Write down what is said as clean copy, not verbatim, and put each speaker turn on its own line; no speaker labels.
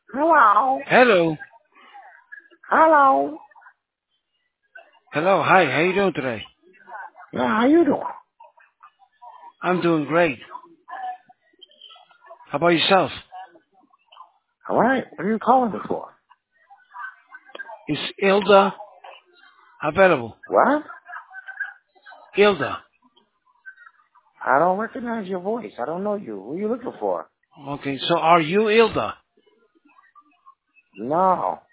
Hello.
Hello.
Hello.
Hello. Hi. How you doing today?
Yeah, how you doing?
I'm doing great. How about yourself?
All right. What are you calling me for?
Is Ilda available?
What?
Ilda.
I don't recognize your voice. I don't know you. Who are you looking for?
Okay. So are you Ilda?
No.